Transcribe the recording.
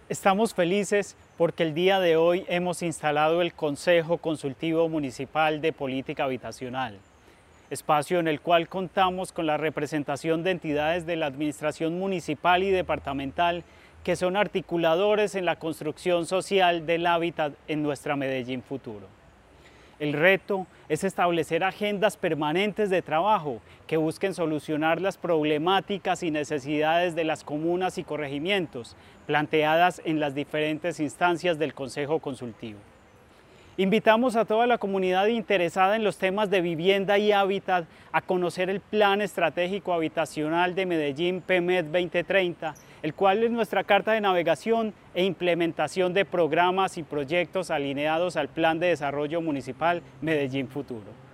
Estamos felices porque el día de hoy hemos instalado el Consejo Consultivo Municipal de Política Habitacional, espacio en el cual contamos con la representación de entidades de la administración municipal y departamental que son articuladores en la construcción social del hábitat en nuestra Medellín futuro. El reto es establecer agendas permanentes de trabajo que busquen solucionar las problemáticas y necesidades de las comunas y corregimientos planteadas en las diferentes instancias del Consejo Consultivo. Invitamos a toda la comunidad interesada en los temas de vivienda y hábitat a conocer el Plan Estratégico Habitacional de Medellín PEMED 2030, el cual es nuestra carta de navegación e implementación de programas y proyectos alineados al Plan de Desarrollo Municipal Medellín Futuro.